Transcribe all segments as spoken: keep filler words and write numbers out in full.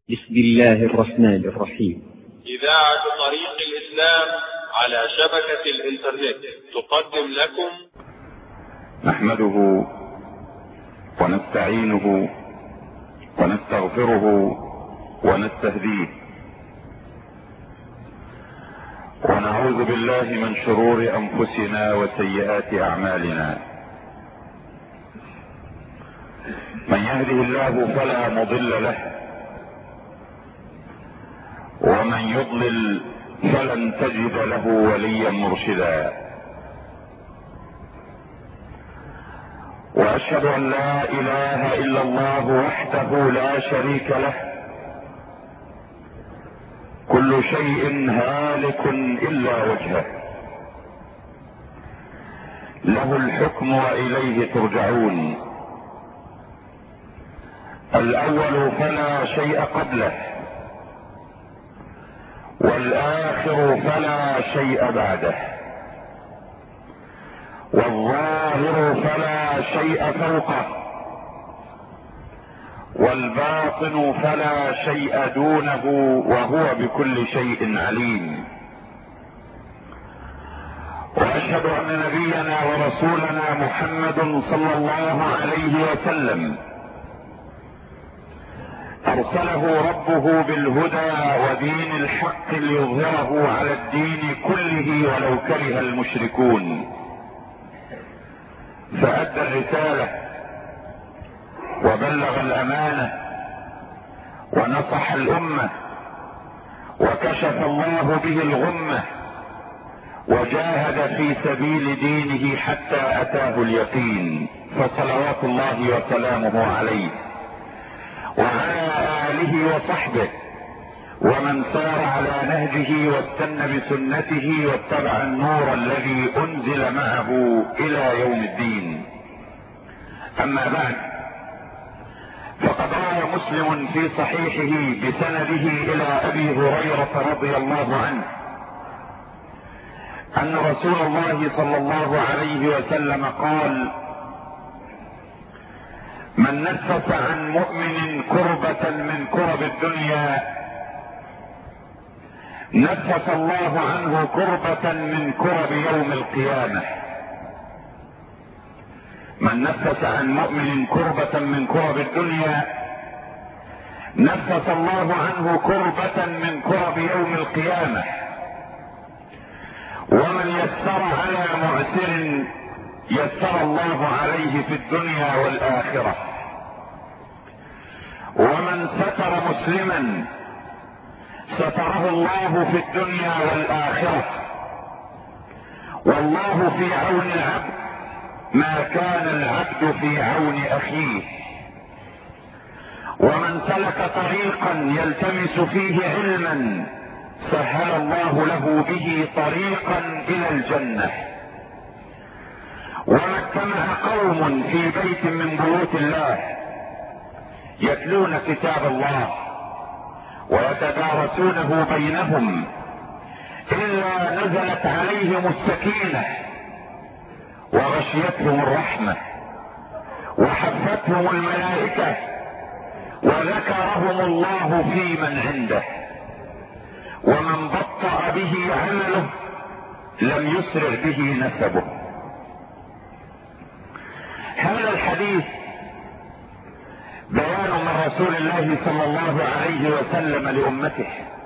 بسم الله الرحمن الرحيم. إذاعة طريق الإسلام على شبكة الإنترنت تقدم لكم نحمده ونستعينه ونستغفره ونستهديه ونعوذ بالله من شرور أنفسنا وسيئات أعمالنا. من يهده الله فلا مضل له ومن يضلل فلن تجد له وليا مرشدا. واشهد ان لا اله الا الله وحده لا شريك له، كل شيء هالك الا وجهه، له الحكم واليه ترجعون. الاول فلا شيء قبله، والآخر فلا شيء بعده، والظاهر فلا شيء فوقه، والباطن فلا شيء دونه، وهو بكل شيء عليم. واشهد ان نبينا ورسولنا محمد صلى الله عليه وسلم ارسله ربه بالهدى ودين الحق ليظهره على الدين كله ولو كره المشركون، فادى الرسالة وبلغ الامانة ونصح الامة وكشف الله به الغمة، وجاهد في سبيل دينه حتى اتاه اليقين، فصلوات الله وسلامه عليه وعلى آله وصحبه ومن سار على نهجه واستنى بسنته واتبع النور الذي انزل معه الى يوم الدين. اما بعد، فقد روى مسلم في صحيحه بسنده الى ابي هريرة رضي الله عنه ان رسول الله صلى الله عليه وسلم قال: من نفس عن مؤمن كربة من كرب الدنيا نفس الله عنه كربة من كرب يوم القيامة. من نفس عن مؤمن كربة من كرب الدنيا نفس الله عنه كربة من كرب يوم القيامة. ومن يسر على معسر يسر الله عليه في الدنيا والآخرة. ومن ستر مسلما ستره الله في الدنيا والآخرة. والله في عون العبد ما كان العبد في عون أخيه. ومن سلك طريقا يلتمس فيه علما سهل الله له به طريقا إلى الجنة. وما اجتمع قوم في بيت من بيوت الله يتلون كتاب الله ويتدارسونه بينهم الا نزلت عليهم السكينة وغشيتهم الرحمة وحفتهم الملائكة وذكرهم الله في من عنده. ومن بطأ به عمله لم يسرع به نسبه. هذا الحديث بيان من رسول الله صلى الله عليه وسلم لأمته،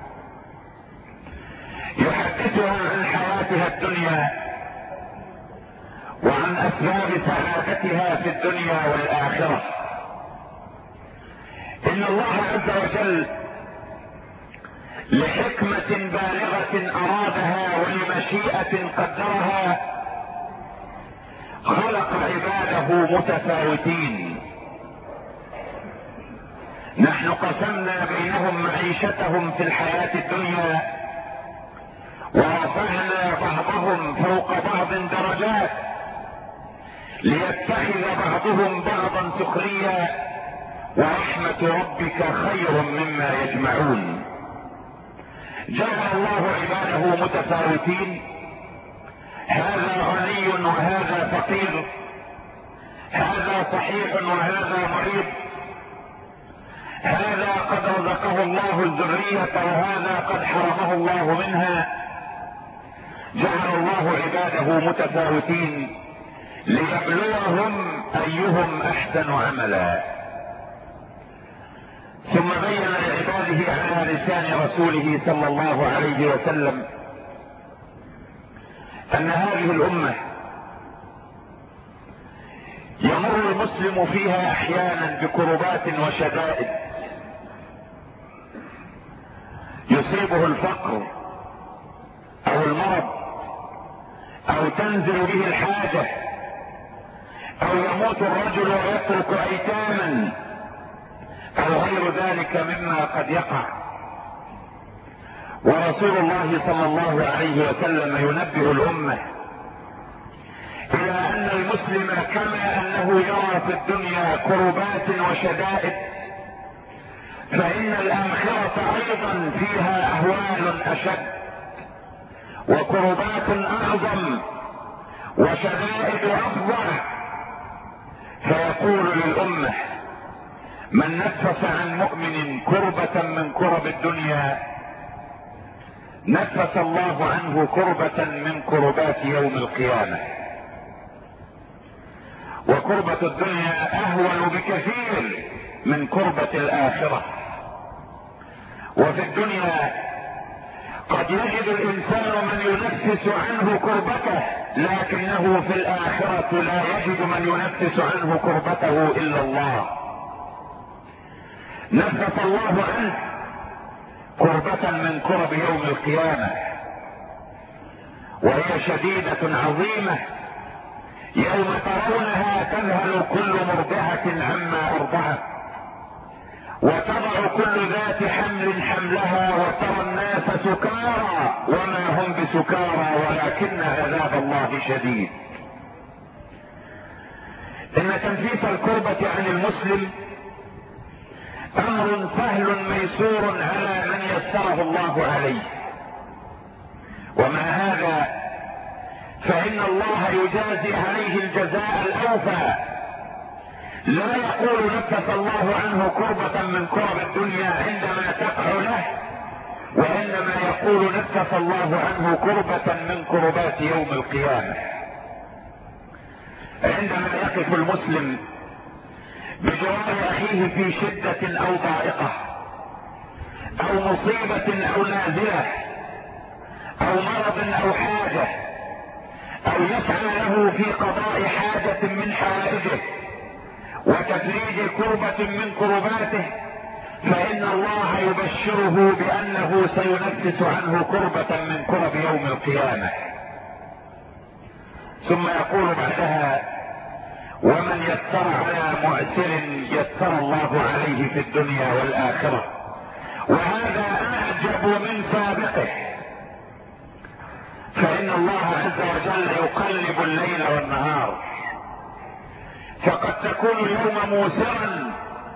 يحدثها عن حياتها الدنيا وعن أسباب سعادتها في الدنيا والآخرة. إن الله عز وجل لحكمة بالغة أرادها ولمشيئة قدرها خلق عباده متفاوتين. نحن قسمنا بينهم معيشتهم في الحياة الدنيا ورفعنا بعضهم فوق بعض درجات ليتخذ بعضهم بعضا سخريا، ورحمة ربك خير مما يجمعون. جعل الله عباده متفاوتين، هذا غني وهذا فقير، هذا صحيح وهذا مريض، هذا قد رزقه الله الذرية وهذا قد حرمه الله منها. جعل الله عباده متفاوتين ليبلوهم ايهم احسن عملا. ثم بين لعباده على لسان رسوله صلى الله عليه وسلم ان هذه الامة يمر المسلم فيها احيانا بكربات وشدائد، يصيبه الفقر او المرض او تنزل به الحاجة او يموت الرجل ويترك ايتاما او غير ذلك مما قد يقع. ورسول الله صلى الله عليه وسلم ينبه الامة الى ان المسلم كما انه يرى في الدنيا كربات وشدائد، فان الاخرة ايضا فيها اهوال اشد وكربات اعظم وشدائد افظع. فيقول للامة: من نفس عن مؤمن كربة من كرب الدنيا نفس الله عنه كربة من كربات يوم القيامة. وكربة الدنيا اهون بكثير من كربة الاخرة. وفي الدنيا قد يجد الانسان من ينفس عنه كربته، لكنه في الاخرة لا يجد من ينفس عنه كربته الا الله. نفس الله عنه كربة من كرب يوم القيامة، وهي شديدة عظيمة. يوم ترونها تذهل كل مرضعة عما ارضعت وتضع كل ذات حمل حملها وترى الناس سكارى وما هم بسكارى ولكن عذاب الله شديد. ان تنفيس الكربة عن المسلم امر سهل ميسور على من يسره الله عليه. ومع هذا فان الله يجازي عليه الجزاء الاوفى. لا يقول نفس الله عنه كربة من كرب الدنيا عندما تقع له، وانما يقول نفس الله عنه كربة من كربات يوم القيامة. عندما يقف المسلم بجوار اخيه في شدة او ضائقة او مصيبة او نازلة او مرض او حاجة او يسعى له في قضاء حاجة من حوائجه وتفريج كربة من كرباته، فإن الله يبشره بأنه سينفس عنه كربة من كرب يوم القيامة. ثم يقول بعدها: ومن يسر على معسر يسر الله عليه في الدنيا والآخرة. وهذا أعجب من سابقه، فإن الله عز وجل يقلب الليل والنهار، فقد تكون اليوم موسرا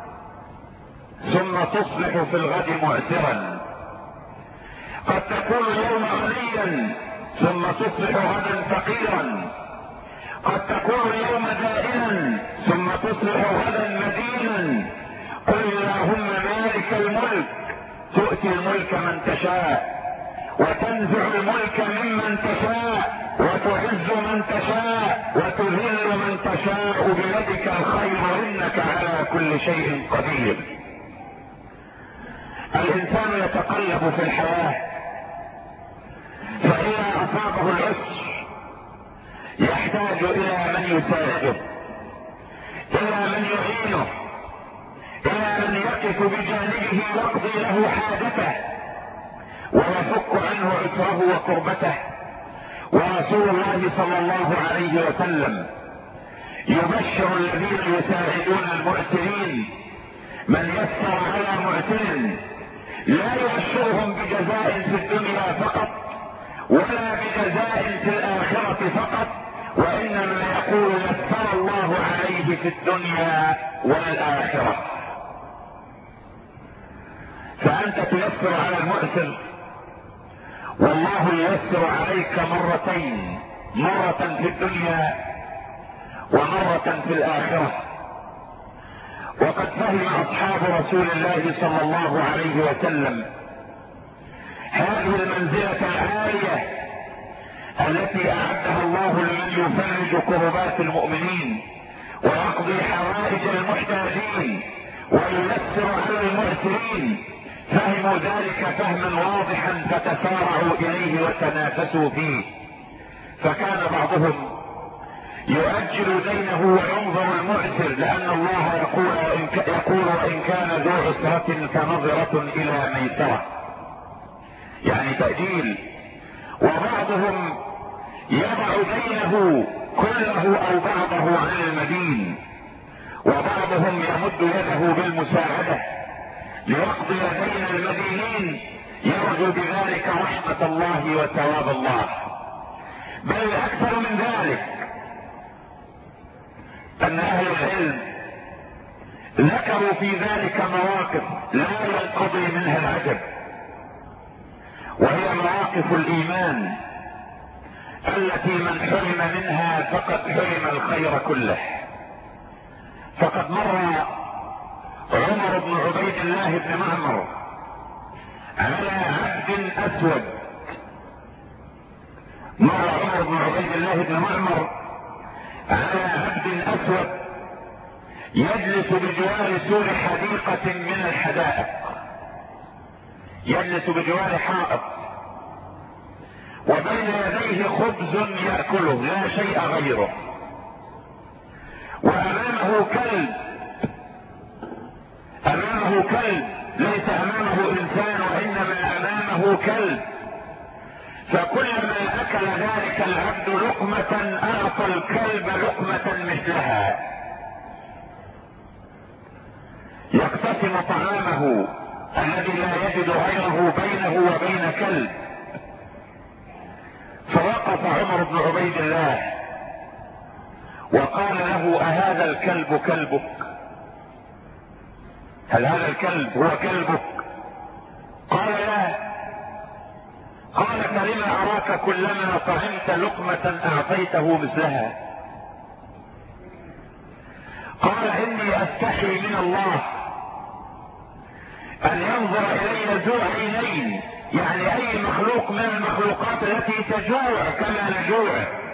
ثم تصبح في الغد معسرا، قد تكون اليوم غنيا ثم تصبح غدا فقيرا، قد تكون اليوم دائما ثم تصبح غدا مدينا. قل اللهم مالك الملك تؤتي الملك من تشاء وتنزع الملك ممن تشاء وتعز من تشاء وتذل من تشاء بيدك الخير انك على كل شيء قدير. الانسان يتقلب في الحياة، فاذا اصابه العسر يحتاج الى من يساعده، الى من يعينه، الى من يقف بجانبه يقضي له حاجته ويفك عنه عسره وكربته. ورسول الله صلى الله عليه وسلم يبشر الذين يساعدون المعسرين: من يسر على معسر لا يبشرهم بجزاء في الدنيا فقط ولا بجزاء في الآخرة فقط، وإنما يقول يسر الله عليه في الدنيا والآخرة. فأنت تيسر على المعسر والله ييسر عليك مرتين، مرة في الدنيا ومرة في الآخرة. وقد فهم اصحاب رسول الله صلى الله عليه وسلم هذه المنزلة العالية التي اعدها الله لمن يفرج كربات المؤمنين ويقضي حوائج المحتاجين وييسر على المعسرين. فهموا ذلك فهما واضحا فتسارعوا اليه وتنافسوا فيه. فكان بعضهم يؤجل دينه وينظر المعسر، لان الله يقول يقول وان كان ذو عسرة فنظرة الى ميسرة، يعني تأجيل. وبعضهم يضع دينه كله او بعضه عن المدين، وبعضهم يمد يده بالمساعدة ليقضي دين المدينين يرجو بذلك رحمة الله وثواب الله. بل اكثر من ذلك ان اهل العلم ذكروا في ذلك مواقف لا ينقضي منها العجب، وهي مواقف الايمان التي من حرم منها فقد حرم الخير كله. فقد مر عمر بن عبيد الله بن معمر على عبد اسود، مر عمر بن عبيد الله بن معمر على عبد اسود يجلس بجوار سور حديقة من الحدائق، يجلس بجوار حائط وبين يديه خبز يأكله لا شيء غيره، وامامه كلب، امامه كلب ليس امامه انسان وانما امامه كلب. فكلما اكل ذلك العبد لقمة اعطى الكلب لقمة مثلها، يقتسم طعامه الذي لا يجد غيره بينه وبين كلب. فوقف عمر بن عبيد الله وقال له: أهذا الكلب كلبك؟ هل هذا الكلب هو كلبك؟ قال: لا. قال: فلما أراك كلما طعمت لقمة أعطيته مثلها؟ قال: إني أستحي من الله أن ينظر إلي ذو عينين، يعني أي مخلوق من المخلوقات التي تجوع كما نجوع،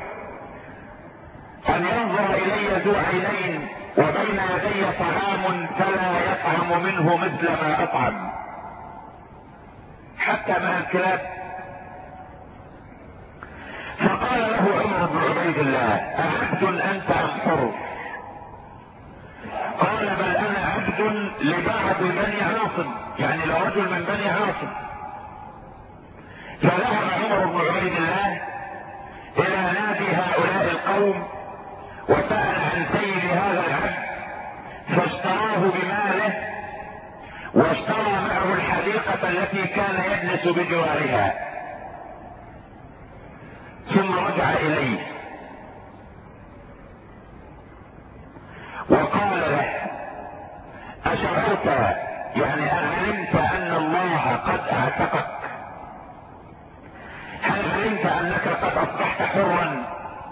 أن ينظر إلي ذو عينين وبين يدي طعام فلا يطعم منه مثل ما أطعم، حتى مع الكلاب. فقال له عمر بن عبيد الله: أعبد أنت أم حر؟ قال: بل أنا عبد لبعض بني عاصم، يعني لرجل من بني عاصم. فذهب عمر بن عبيد الله إلى نادي هؤلاء القوم وسأل عن سيد هذا العبد، فاشتراه بماله واشترى معه الحديقة التي كان يجلس بجوارها، ثم رجع إليه وقال له: أشعرت، يعني أعلمت أن الله قد اعتقك؟ هل علمت أنك قد أصبحت حرا؟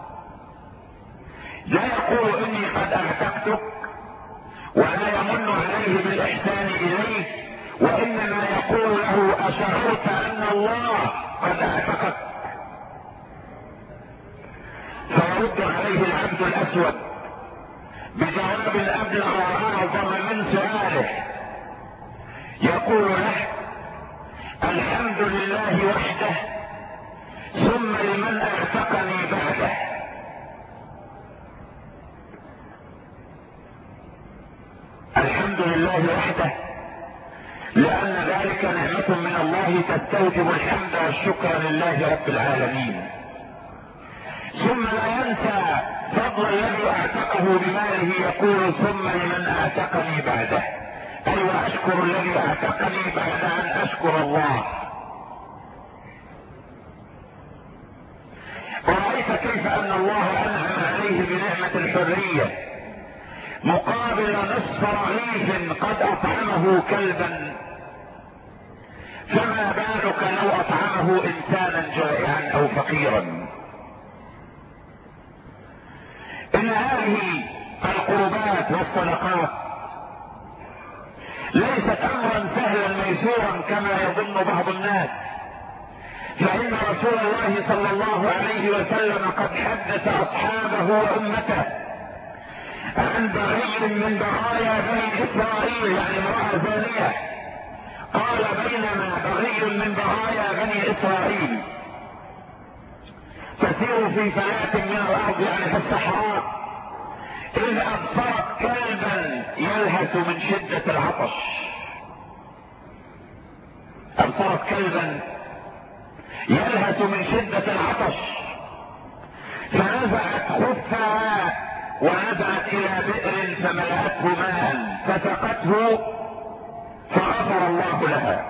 لا يقول إني قد اعتقتك ولا يمن عليه بالإحسان إليه، وإنما يقول له: أشعرت أن الله قد اعتقك؟ فيرد عليه العبد الأسود بجواب أبلغ وأعظم من سؤاله، يقول له: الحمد لله وحده ثم لمن اعتقني بعده. الحمد لله وحده لأن ذلك نعمة من الله تستوجب الحمد والشكر لله رب العالمين. ثم لا ينسى فضل الذي اعتقه بماله، يقول: ثم لمن اعتقني بعده، اي واشكر الذي اعتقني بعد ان اشكر الله. ورأيت كيف ان الله انعم عليه بنعمة الحرية مقابل نصف رغيف قد اطعمه كلبا، فما بالك لو اطعمه انسانا جائعا او فقيرا. ان هذه القربات والصدقات ليست امرا سهلا ميسورا كما يظن بعض الناس، فان رسول الله صلى الله عليه وسلم قد حدث اصحابه وامته عن بغي من بغايا بني اسرائيل، يعني امرأة زانية. قال بينما بغي من بغايا بني اسرائيل تسير في فلاة من الارض، يعني في الصحراء، اذ ابصرت كلبا يلهث من شدة العطش. ابصرت كلبا يلهث من شدة العطش، فنزعت خفها ونزعت الى بئر فملأته ماء فسقته فغفر الله لها.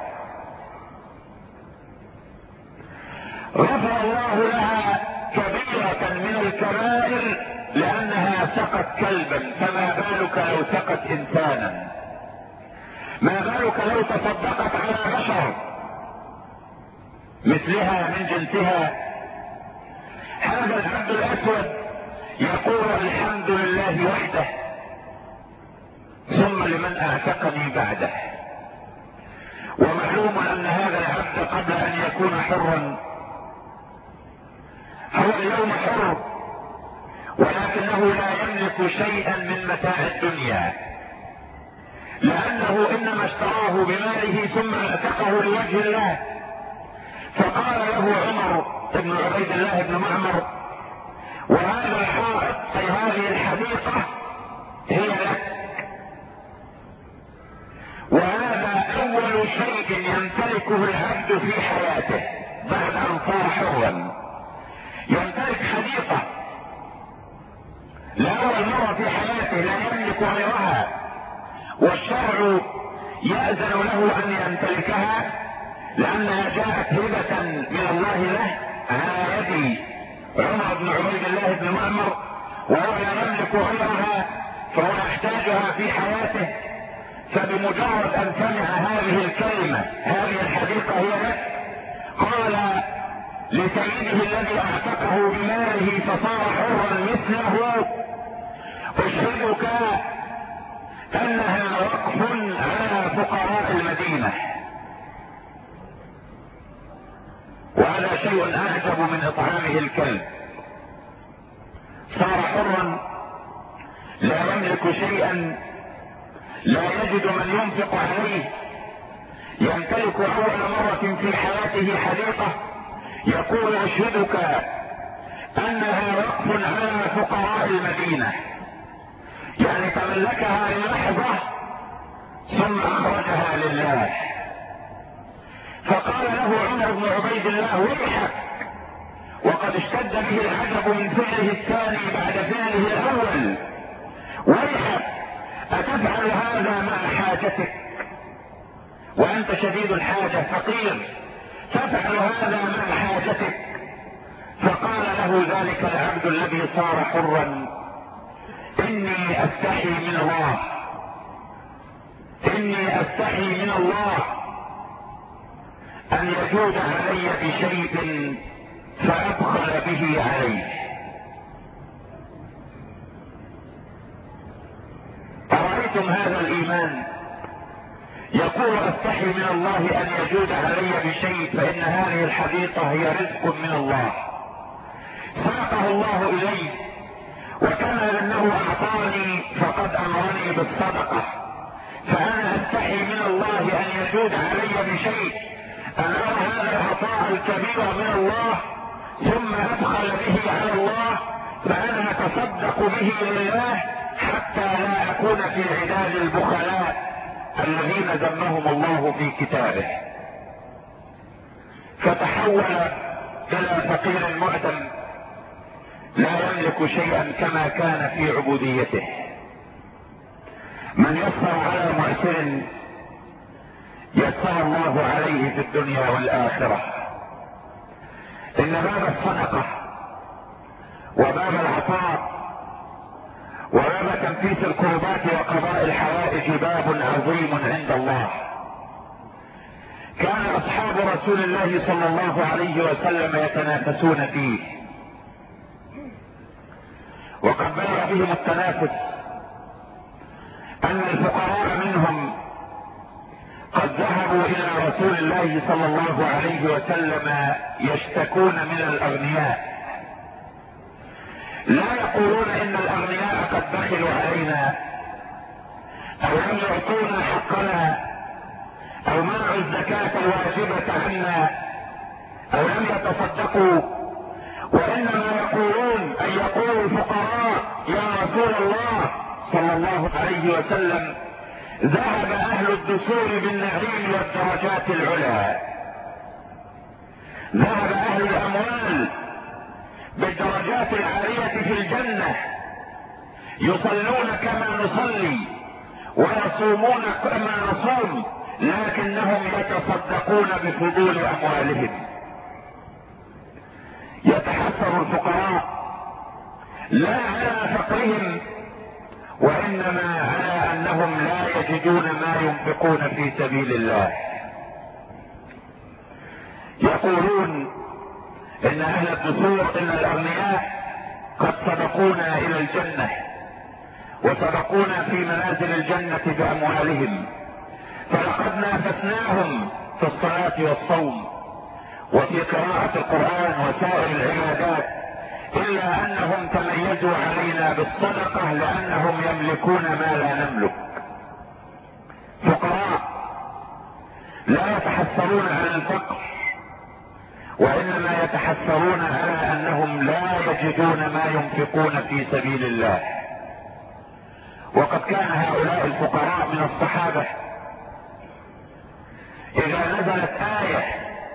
غفر الله لها كبيرة من الكبائر لانها سقت كلبا، فما بالك لو سقت انسانا؟ ما بالك لو تصدقت على بشر مثلها من جنسها؟ هذا العبد الاسود يقول الحمد لله وحده، ثم لمن اعتقني بعده. ومعلوم ان هذا العبد قبل ان يكون حرا هو اليوم حر، ولكنه لا يملك شيئا من متاع الدنيا، لانه انما اشتراه بماله ثم اعتقه لوجه الله. فقال له عمر بن عبيد الله بن معمر: وهذا الحائط اي هذه الحديقة هي لك، وهذا اول شيء يمتلكه العبد في حياته بعد ان صار حرا. يمتلك حديقة لأول مرة في حياته لا يملك غيرها، والشرع يأذن له ان يمتلكها لانها جاءت هبة من الله له على يد عمر بن عبيد الله بن معمر، وهو لا يملك غيرها فهو يحتاجها في حياته. فبمجرد ان سمع هذه الكلمة هذه الحديقة هي لك، قال لسيده الذي اعتقه بماله فصار حرا مثله: اشهدك انها وقف على فقراء المدينة. وهذا شيء اعجب من اطعامه الكلب. صار حرا لا يملك شيئا، لا يجد من ينفق عليه، يمتلك اول مرة في حياته حديقة. يقول: اشهدك انها وقف على فقراء المدينة، يعني تملكها للحظة ثم اخرجها لله. فقال له عمر بن عبيد الله: ويحك، وقد اشتد به العجب من فعله الثاني بعد فعله الاول. ويحك، اتفعل هذا مع حاجتك وانت شديد الحاجة فقير؟ تفعل هذا مع حاجتك؟ فقال له ذلك العبد الذي صار حرا: اني استحي من الله، اني استحي من الله ان يجود علي بشيء فابخل به عليه. أرأيتم هذا الإيمان؟ يقول: استحي من الله ان يجود علي بشيء، فان هذه الحديقة هي رزق من الله ساقه الله الي، وكما انه اعطاني فقد امرني بالصدقة، فانا استحي من الله ان يجود علي بشيء، ان ارى هذا العطاء الكبير من الله ثم ابخل به على الله، فانا اتصدق به لله حتى لا اكون في عداد البخلاء الذين ذمهم الله في كتابه. فتحول الى فقير معدم لا يملك شيئا كما كان في عبوديته. من يسر على معسر يسر الله عليه في الدنيا والآخرة. ان باب الصدقة وباب العطاء وباب تنفيس الكربات وقضاء الحوائج باب عظيم عند الله. كان اصحاب رسول الله صلى الله عليه وسلم يتنافسون فيه، وقد بلغ بهم التنافس ان الفقراء منهم ذهبوا الى رسول الله صلى الله عليه وسلم يشتكون من الاغنياء، لا يقولون ان الاغنياء قد بخلوا علينا او لم يعطونا حقنا او منعوا الزكاة الواجبة عنا او لم يتصدقوا، وانما يقولون ان يقول الفقراء يا رسول الله صلى الله عليه وسلم ذهب اهل الدثور بالنعيم والدرجات العلى، ذهب اهل الاموال بالدرجات العالية في الجنة، يصلون كما نصلي ويصومون كما نصوم، لكنهم يتصدقون بفضول اموالهم. يتحسر الفقراء لا على فقرهم وانما على انهم لا يجدون ما ينفقون في سبيل الله. يقولون ان اهل الدثور ان الاغنياء قد سبقونا الى الجنة وسبقونا في منازل الجنة باموالهم، فلقد نافسناهم في الصلاة والصوم وفي قراءة القرآن وسائر العبادات، الا انهم تميزوا علينا بالصدقة لانهم يملكون ما لا نملك. فقراء لا يتحسرون على الفقر وانما يتحسرون على انهم لا يجدون ما ينفقون في سبيل الله. وقد كان هؤلاء الفقراء من الصحابة اذا نزلت آية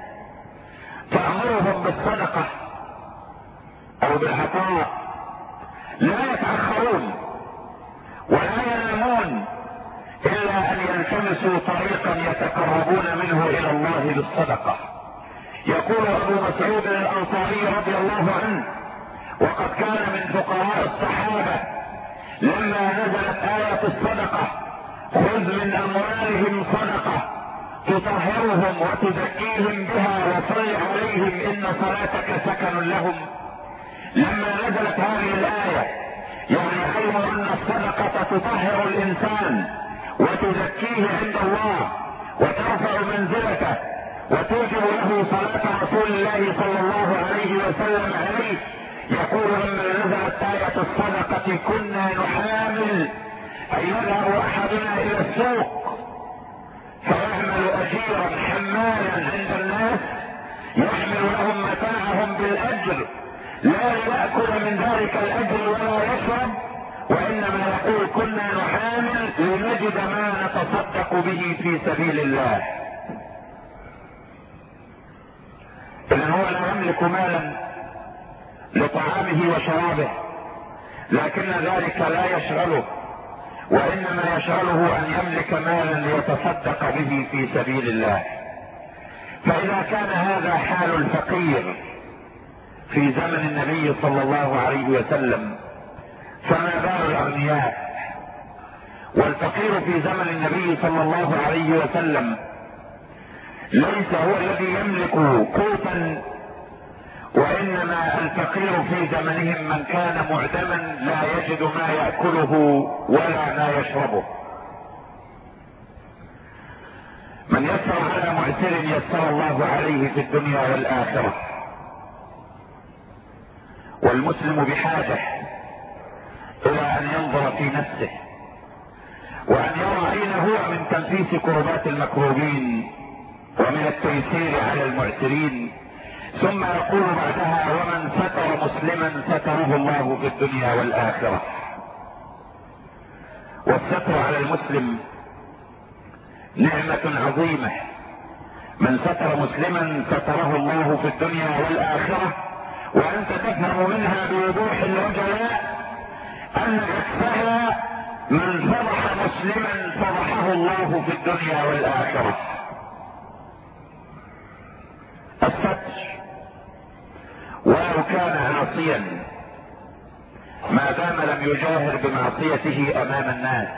تأمرهم بالصدقة او بالعطاء لا يتأخرون ولا ينامون الا ان يلتمسوا طريقا يتقربون منه الى الله بالصدقة. يقول ابو مسعود الانصاري رضي الله عنه وقد كان من فقراء الصحابة لما نزلت آية الصدقة خذ من اموالهم صدقة تطهرهم وتزكيهم بها وصل عليهم ان صلاتك سكن لهم، لما نزلت هذه الآية يعني علموا ان الصدقة تطهر الانسان وتزكيه عند الله وترفع منزلته وتوجب له صلاة رسول الله صلى الله عليه وسلم عليه. يقول لما نزلت آية الصدقة كنا نحامل أن يذهب أحدنا إلى السوق فيعمل أجيرا حمالا عند الناس يحمل لهم متاعهم بالأجر، لا يأكل من ذلك الأجر ولا يشرب، وإنما يقول كنا نحامل لنجد ما نتصدق به في سبيل الله. إن هو لا يملك مالا لطعامه وشرابه، لكن ذلك لا يشغله، وإنما يشغله أن يملك مالا ليتصدق به في سبيل الله. فإذا كان هذا حال الفقير في زمن النبي صلى الله عليه وسلم فما بال الأغنياء؟ والفقير في زمن النبي صلى الله عليه وسلم ليس هو الذي يملك قوتا، وانما الفقير في زمنهم من كان معدما لا يجد ما يأكله ولا ما يشربه. من يسر على معسر يسر الله عليه في الدنيا والآخرة. والمسلم بحاجة الى ان ينظر في نفسه وان يرى اين هو من تنفيس كربات المكروبين ومن التيسير على المعسرين، ثم يقول بعدها ومن ستر مسلما ستره الله في الدنيا والآخرة. والستر على المسلم نعمة عظيمة، من ستر مسلما ستره الله في الدنيا والآخرة، وانت تفهم منها بوضوح الوجلاء ان عكسها من فضح مسلما فضحه الله في الدنيا والآخرة. الستر ولو كان عاصيا ما دام لم يجاهر بمعصيته امام الناس،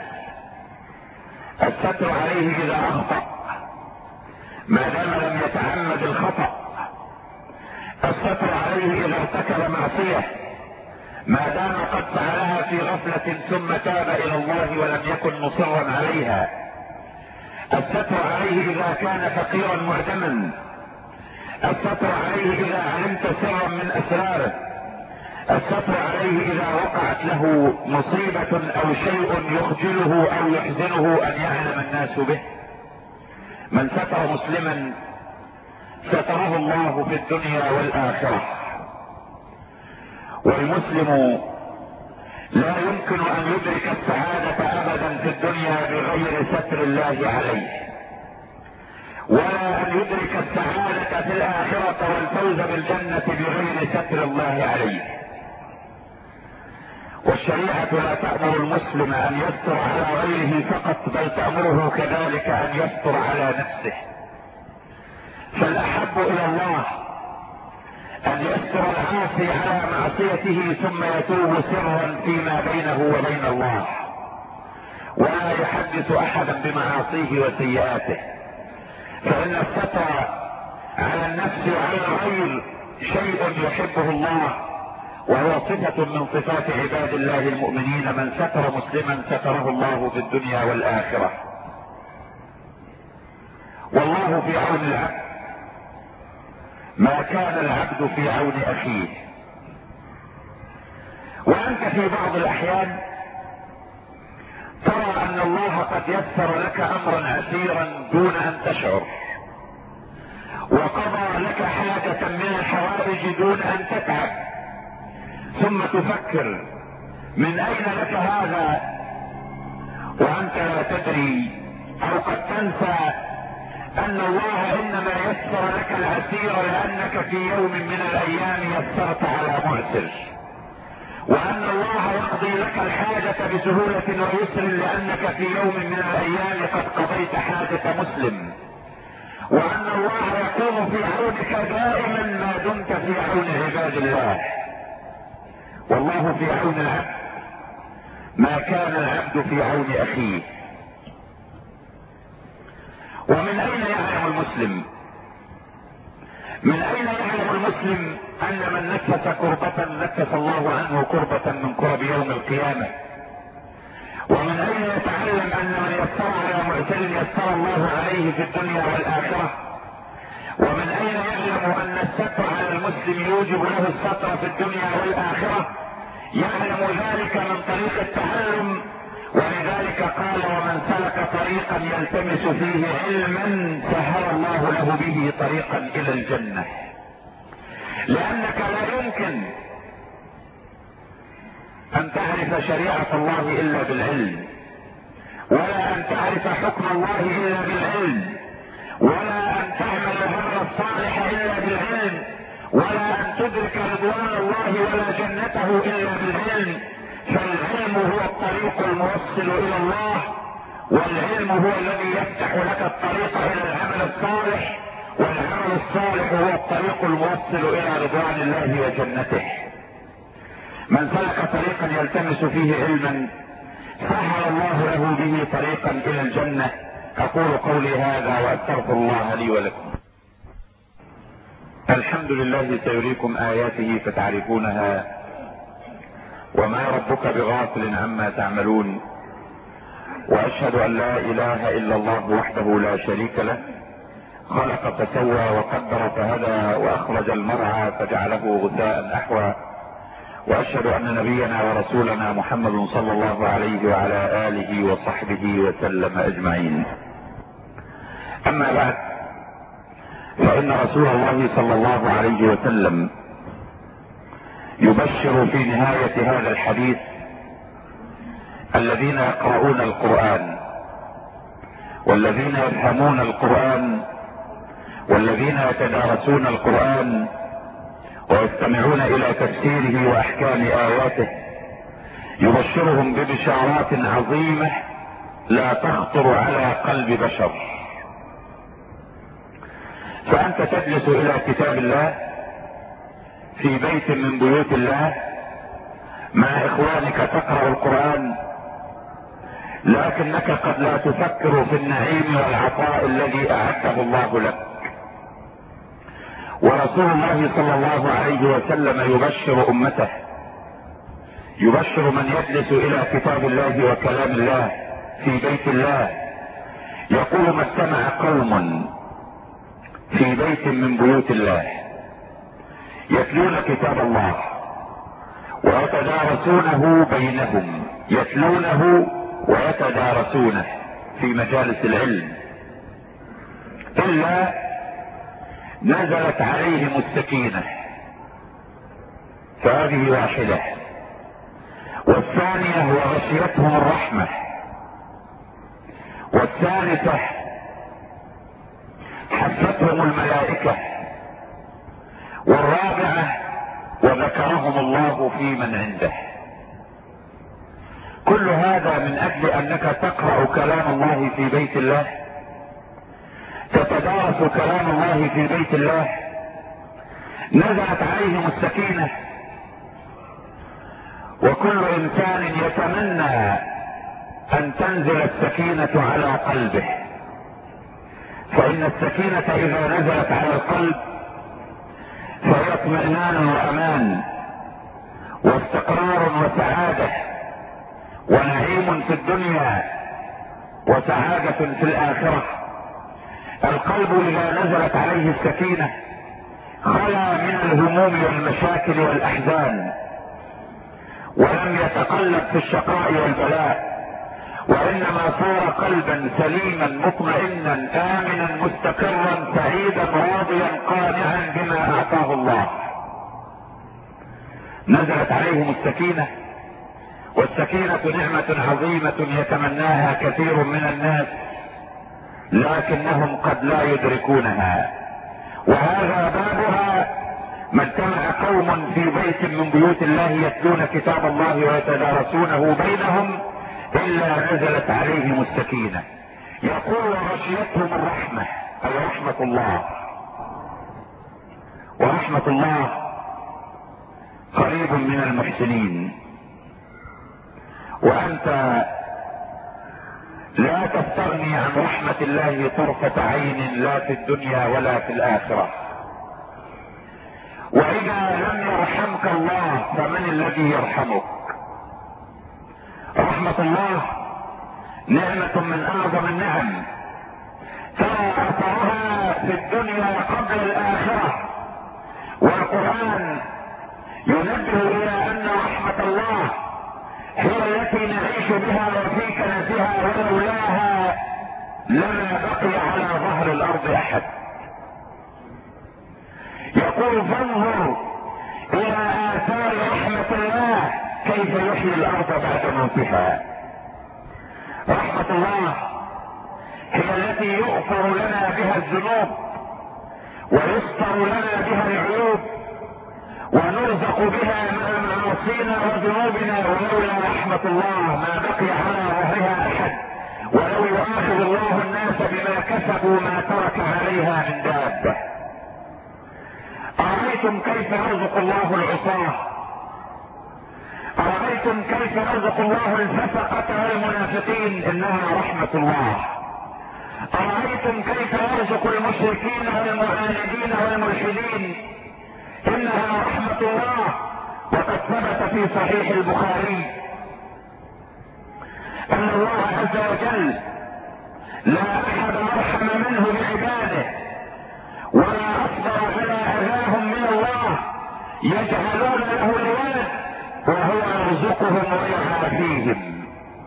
الستر عليه اذا اخطأ ما دام لم يتعمد الخطأ، الستر عليه اذا ارتكب معصية ما دام قد فعلها في غفلة ثم تاب الى الله ولم يكن مصرا عليها، الستر عليه اذا كان فقيرا معدما، الستر عليه اذا علمت سرا من اسراره، الستر عليه اذا وقعت له مصيبة او شيء يخجله او يحزنه ان يعلم الناس به. من ستر مسلما ستره الله في الدنيا والاخرة. والمسلم لا يمكن ان يدرك السعادة ابدا في الدنيا بغير ستر الله عليه، ولا ان يدرك السعادة في الاخرة والفوز بالجنة بغير ستر الله عليه. والشريعة لا تأمر المسلم ان يستر على غيره فقط، بل تأمره كذلك ان يستر على نفسه. فالاحب الى الله ان يستر العاصي على معصيته ثم يتوب سرا فيما بينه وبين الله، ولا يحدث احدا بمعاصيه وسيئاته. فان الستر على النفس وعلى الغير شيء يحبه الله، وهو صفة من صفات عباد الله المؤمنين. من ستر مسلما ستره الله في الدنيا والاخرة. والله في عون العبد ما كان العبد في عون اخيه. وانت في بعض الاحيان ترى ان الله قد يسر لك امرا عسيرا دون ان تشعر، وقضى لك حاجة من الحوائج دون ان تتعب، ثم تفكر من اين لك هذا وانت لا تدري، او قد تنسى ان الله انما يسر لك العسير لانك في يوم من الايام يسرت على معسر، وان الله يقضي لك الحاجة بسهولة ويسر لانك في يوم من الايام قد قضيت حاجة مسلم، وان الله يكون في عونك دائما ما دمت في عون عباد الله. والله في عون العبد ما كان العبد في عون اخيه. ومن اين يعلم المسلم من اين يعلم المسلم ان من نفس كربة نفس الله عنه كربة من كرب يوم القيامة؟ ومن اين يتعلم ان من يسر على معسر يسر الله عليه في الدنيا والاخرة؟ ومن اين يعلم ان الستر على المسلم يوجب له الستر في الدنيا والاخرة؟ يعلم ذلك من طريق التعلم. ولذلك قال: ومن سلك طريقا يلتمس فيه علما سهل الله له به طريقا الى الجنة. لانك لا يمكن ان تعرف شريعة الله الا بالعلم، ولا ان تعرف حكم الله الا بالعلم، ولا ان تعمل الامر الصالح الا بالعلم، ولا ان تدرك رضوان الله ولا جنته الا بالعلم. فالعلم هو الطريق الموصل الى الله، والعلم هو الذي يفتح لك الطريق الى العمل الصالح، والعمل الصالح هو الطريق الموصل الى رضوان الله وجنته. من سلك طريقا يلتمس فيه علما سهل الله له به طريقا الى الجنة. اقول قولي هذا واستغفر الله لي ولكم. الحمد لله سيريكم اياته فتعرفونها، وما ربك بغافل عما تعملون. واشهد ان لا اله الا الله وحده لا شريك له، خلق فسوى وقدر فهدى واخرج المرعى فجعله غثاء احوى. واشهد ان نبينا ورسولنا محمد صلى الله عليه وعلى اله وصحبه وسلم اجمعين. اما بعد، فان رسول الله صلى الله عليه وسلم يبشر في نهاية هذا الحديث الذين يقرؤون القرآن، والذين يفهمون القرآن، والذين يتدارسون القرآن ويستمعون الى تفسيره واحكام اياته. يبشرهم ببشارات عظيمة لا تخطر على قلب بشر. فانت تجلس الى كتاب الله في بيت من بيوت الله مع اخوانك تقرأ القرآن، لكنك قد لا تفكر في النعيم والعطاء الذي اعده الله لك. ورسول الله صلى الله عليه وسلم يبشر امته، يبشر من يجلس الى كتاب الله وكلام الله في بيت الله، يقول: ما اجتمع قوم في بيت من بيوت الله يتلون كتاب الله ويتدارسونه بينهم، يتلونه ويتدارسونه في مجالس العلم، إلا نزلت عليهم السكينة. فهذه واحدة. والثانية وغشيتهم الرحمة. والثالثة حفتهم الملائكة. والرابعة وذكرهم الله في من عنده. كل هذا من اجل انك تقرأ كلام الله في بيت الله، تتدارس كلام الله في بيت الله، نزلت عليهم السكينة. وكل انسان يتمنى ان تنزل السكينة على قلبه، فان السكينة اذا نزلت على القلب فهي اطمئنان وامان واستقرار وسعادة ونعيم في الدنيا وسعادة في الاخرة. القلب اذا نزلت عليه السكينة خلا من الهموم والمشاكل والاحزان، ولم يتقلب في الشقاء والبلاء، وانما صار قلبا سليما مطمئنا امنا مستقرا سعيدا راضيا قانعا بما اعطاه الله. نزلت عليهم السكينة، والسكينة نعمة عظيمة يتمناها كثير من الناس لكنهم قد لا يدركونها، وهذا بابها: ما اجتمع قوم في بيت من بيوت الله يتلون كتاب الله ويتدارسونه بينهم الا نزلت عليهم السكينة. يقول: وغشيتهم الرحمة، اي رحمة الله. ورحمة الله قريب من المحسنين، وانت لا تستغني عن رحمة الله طرفة عين، لا في الدنيا ولا في الاخرة. واذا لم يرحمك الله فمن الذي يرحمك؟ رحمة الله نعمة من اعظم النعم، ترى اثرها في الدنيا قبل الاخرة. والقرآن ينبه الى ان رحمة الله هي التي نعيش بها وفي كنفها، ولولاها لما بقي على ظهر الارض احد. يقول: فانظر الى اثار رحمة الله كيف يحيي الارض بعد موتها. رحمة الله هي التي يغفر لنا بها الذنوب ويستر لنا بها العيوب ونرزق بها من معاصينا وذنوبنا، ولولا رحمة الله ما بقي على ظهرها احد، ولو يؤاخذ الله الناس بما كسبوا ما ترك عليها من دابة. أرأيتم كيف يرزق الله العصاة؟ أرأيتم كيف يرزق الله الفسقة والمنافقين؟ إنها رحمة الله. أرأيتم كيف يرزق المشركين والمعاندين والملحدين؟ إنها رحمة الله. وقد ثبت في صحيح البخاري أن الله عز وجل لا أحد أرحم منه بعباده ولا أصبر على أذاهم من الله، يجعلون له الولد وهو يرزقهم ويعافيهم.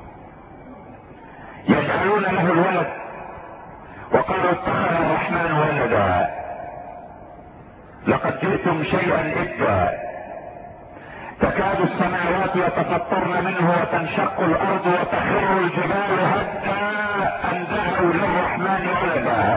يجعلون له الولد وقالوا: اتخذ الرحمن ولدا. لقد جئتم شيئا إدا، تكاد السماوات يتفطرن منه وتنشق الأرض وتخر الجبال هدا أن دعوا للرحمن ولدا.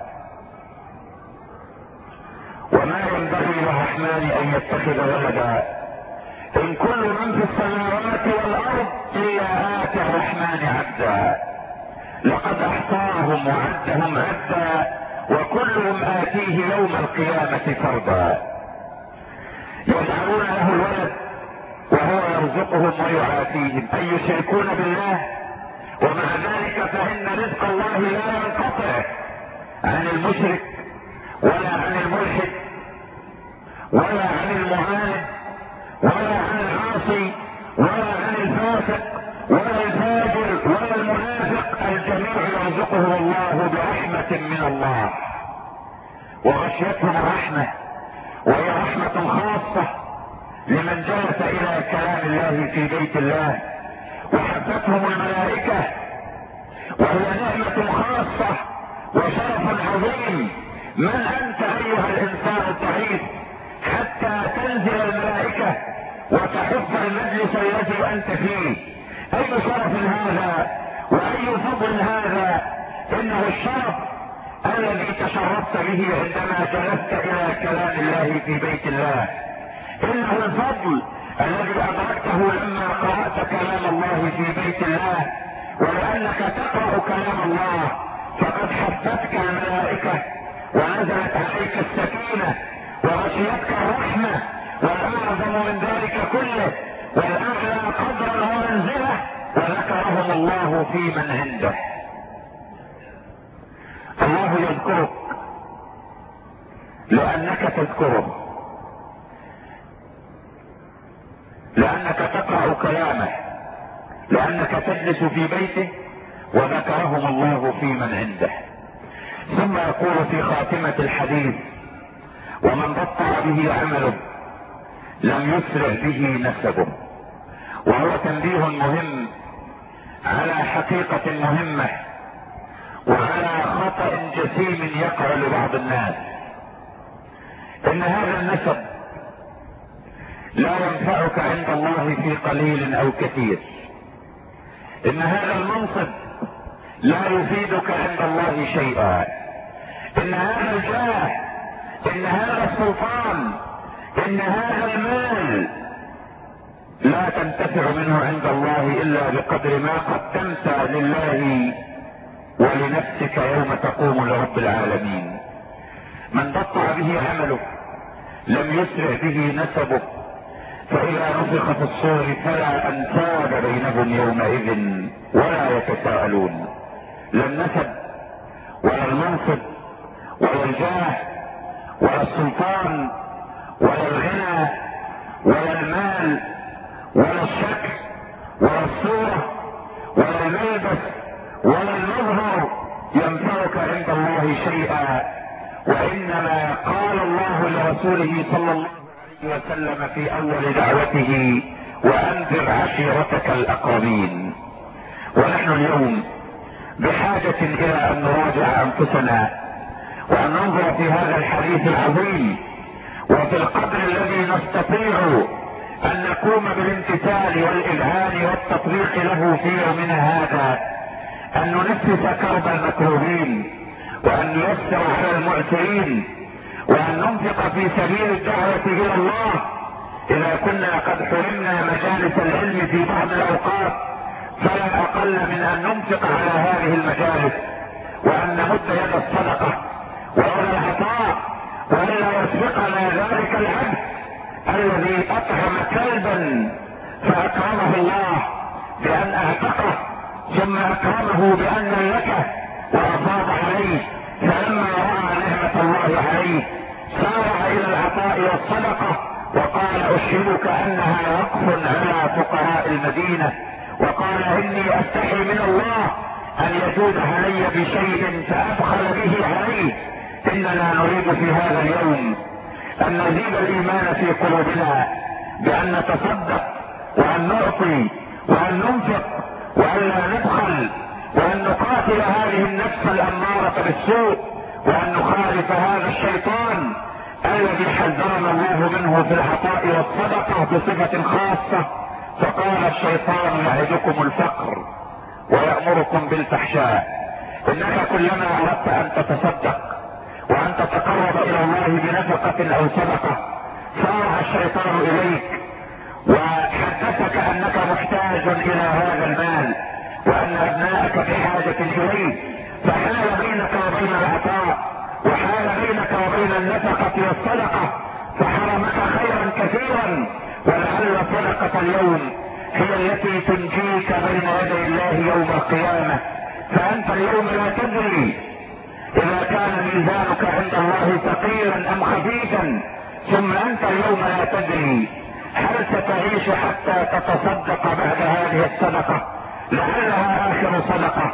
وما ينبغي للرحمن أن يتخذ ولدا، إن كل من في السماوات والأرض إلا آتي الرحمن عبدا. لقد أحصاهم وعدهم عدا وكلهم آتيه يوم القيامة فردا. يجعلون له الولد وهو يرزقهم ويعافيهم، أي يشركون بالله. ومع ذلك فإن رزق الله لا ينقطع عن المشرك ولا عن الملحد ولا عن المعاند ولا عن العاصي ولا عن الفاسق ولا الفاجر ولا المنافق الجميع يرزقه الله برحمة من الله، وغشيتهم الرحمة، وهي رحمة خاصة لمن جلس الى كلام الله في بيت الله، وحفتهم الملائكة، وهي نعمة خاصة وشرف عظيم. من انت ايها الانسان الضعيف حتى تنزل الملائكة وتحف المجلس الذي انت فيه؟ اي شرف هذا واي فضل هذا! انه الشرف الذي تشرفت به عندما جلست الى كلام الله في بيت الله، انه الفضل الذي ادركته لما قرأت كلام الله في بيت الله. ولانك تقرأ كلام الله فقد حفتك الملائكة ونزلت عليك السكينة وغشيتك الرحمة، والاعظم من ذلك كله والاعلى قدرا ومنزلة وذكرهم الله في من عنده. الله يذكرك لانك تذكره، لانك تقرأ كلامه، لانك تجلس في بيته، وذكرهم الله في من عنده. ثم يقول في خاتمة الحديث: ومن بطأ به عمله لم يسرع به نسبه. وهو تنبيه مهم على حقيقة مهمة وعلى خطأ جسيم يقع لبعض الناس، ان هذا النسب لا ينفعك عند الله في قليل او كثير، ان هذا المنصب لا يفيدك عند الله شيئا، ان هذا الجاه، ان هذا السلطان، ان هذا المال لا تنتفع منه عند الله الا بقدر ما قدمت لله ولنفسك يوم تقوم لرب العالمين. من بطأ به عمله لم يسرع به نسبه، فإذا نفخ في الصور فلا أنساب بينهم يومئذ ولا يتساءلون. لا النسب ولا المنصب ولا الجاه ولا السلطان ولا الغنى ولا المال ولا الشكل ولا الصورة ولا الملبس ولا المظهر ينفعك عند الله شيئا، وإنما قال الله لرسوله صلى الله عليه وسلم في أول دعوته: وأنذر عشيرتك الأقربين. ونحن اليوم بحاجة إلى أن نراجع أنفسنا وأن ننظر في هذا الحديث العظيم، وفي القدر الذي نستطيع أن نقوم بالامتثال والإذعان والتطبيق له في يومنا هذا، أن ننفس كرب المكروبين، وأن نيسر على المعسرين، وأن ننفق في سبيل الدعوة إلى الله. إذا كنا قد حرمنا مجالس العلم في بعض الأوقات فلا أقل من أن ننفق على هذه المجالس، وأن نمد يد الصدقة ويد العطاء، وإلا يسبقنا ذلك العبد الذي أطعم كلبا فأكرمه الله بأن أعتقه، ثم أكرمه بأن ملكه وأفاض عليه، فلما رأى نعمة الله عليه سارع إلى العطاء والصدقة وقال: أشهدك أنها وقف على فقراء المدينة، وقال: إني أستحي من الله أن يجود علي بشيء فأبخل به عليه. إننا نريد في هذا اليوم أن نزيد الإيمان في قلوبنا بأن نتصدق وأن نعطي وأن ننفق وأن لا نبخل، وأن نقاتل هذه النفس الأمارة بالسوء، وأن نخالف هذا الشيطان الذي حذرنا الله منه في العطاء والصدقة بصفة خاصة. فقال الشيطان: يعدكم الفقر ويأمركم بالفحشاء. إنك كلما أردت أن تتصدق وأن تتقرب إلى الله بنفقة أو صدقة سارع الشيطان إليك وحدثك أنك محتاج إلى هذا المال وأن أبنائك بحاجة إليه، فحال بينك وبين العطاء وحال بينك وبين النفقة والصدقة، فحرمك خيرا كثيرا. ولعل صدقة اليوم هي التي تنجيك بين يدي الله يوم القيامة. فأنت اليوم لا تدري إذا كان ميزانك عند الله ثقيلا أم خفيفا، ثم أنت اليوم لا تدري هل ستعيش حتى تتصدق بعد هذه الصدقة، لعلها آخر صدقة،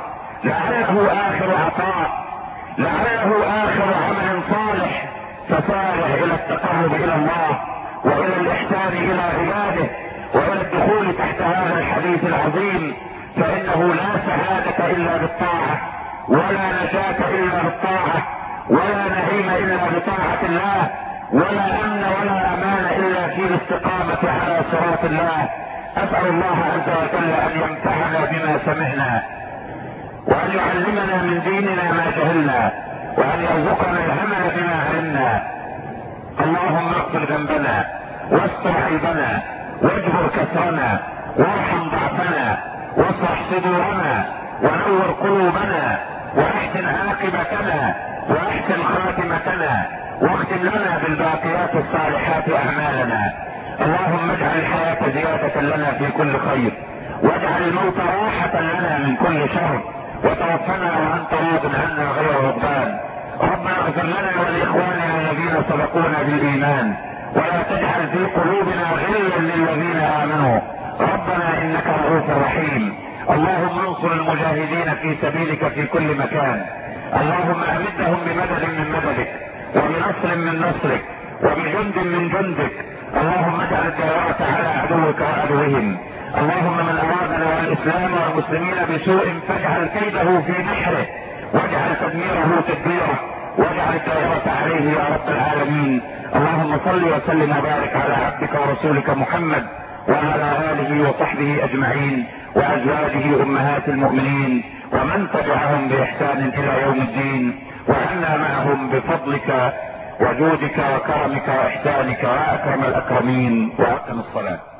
لعله اخر عطاء، لعله اخر عمل صالح، فسارع الى التقرب الى الله والى الاحسان الى عباده والى الدخول تحت هذا الحديث العظيم، فانه لا سعادة الا بالطاعة، ولا نجاة الا بالطاعة، ولا نعيم الا بطاعة الله، ولا امن ولا امان الا في الاستقامة على صراط الله. اسأل الله عز وجل ان ينفعنا بما سمعنا، وان يعلمنا من ديننا ما جهلنا، وان يرزقنا العمل بما علمنا. اللهم اغفر ذنبنا واستر عيبنا واجبر كسرنا وارحم ضعفنا واصلح صدورنا ونور قلوبنا واحسن عاقبتنا واحسن خاتمتنا واختم لنا بالباقيات الصالحات اعمالنا. اللهم اجعل الحياة زيادة لنا في كل خير، واجعل الموت راحة لنا من كل شر، وتوفنا وانت راض عنا غير غضبان. ربنا اغفر لنا ولاخواننا الذين سبقونا بالايمان، ولا تجعل في قلوبنا غلا للذين امنوا، ربنا انك رؤوف رحيم. اللهم انصر المجاهدين في سبيلك في كل مكان، اللهم امدهم بمدد من مددك وبنصر من نصرك وبجند من جندك. اللهم اجعل الدائرة على عدوك وعدوهم. اللهم من ارادنا والاسلام والمسلمين بسوء فاجعل كيده في نحره، واجعل تدميره تدبيره، واجعل الدائرة عليه يا رب العالمين. اللهم صل وسلم وبارك على عبدك ورسولك محمد وعلى اله وصحبه اجمعين، وازواجه امهات المؤمنين، ومن تبعهم باحسان الى يوم الدين، وعنا معهم بفضلك وجودك وكرمك واحسانك يا اكرم الاكرمين. واقم الصلاة.